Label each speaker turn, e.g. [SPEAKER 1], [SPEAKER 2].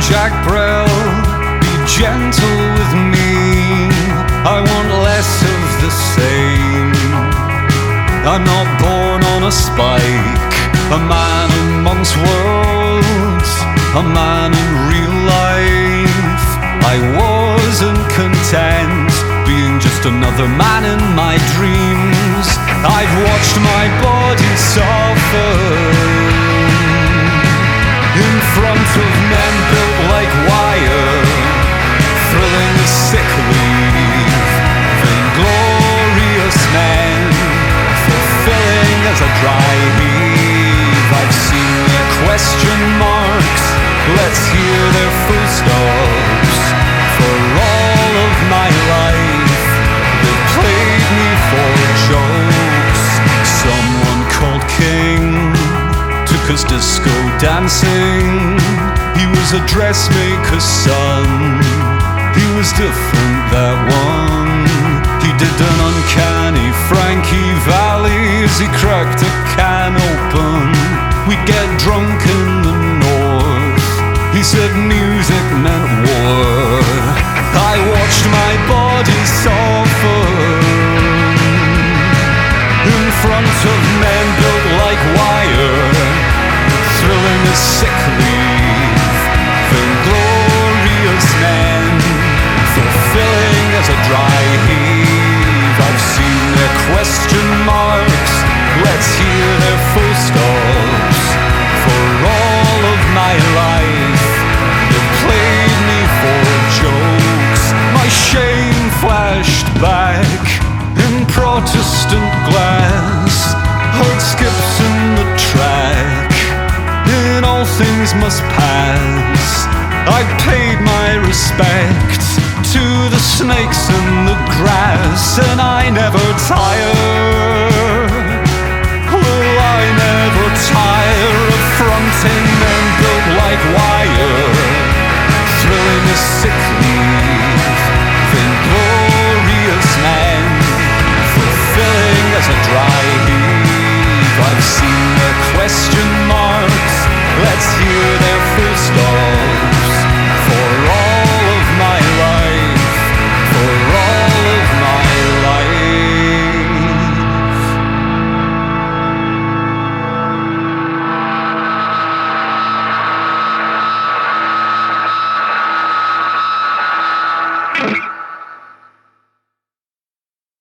[SPEAKER 1] Jack Brel, be gentle with me. I want less of the same. I'm not born on a spike, a man amongst worlds, a man in real life. I wasn't content being just another man in my dreams. I've watched my body suffer in front of men built like wire, thrilling the sick leave, vainglorious men, fulfilling as a dry heave. I've seen their question marks, let's hear their full stops. For all of my life, they've played me for jokes. Someone called King took us disco dancing. He was a dressmaker's son. He was different, that one. He did an uncanny Frankie Valli as he cracked a can open. We'd get drunk in the north. He said music meant war. I watched my body suffer in front of men built like wire, thrilling as sick leave, vainglorious men, fulfilling as a dry heave. I've seen their question marks, let's hear their full stops. For all of my life, they've played me for jokes. My shame flashed back in Protestant glass, heard skips in the track, in all things must pass. I paid my respect to the snakes in the grass, and I never tire. Oh, I never tire of fronting men built like wire, thrilling as sick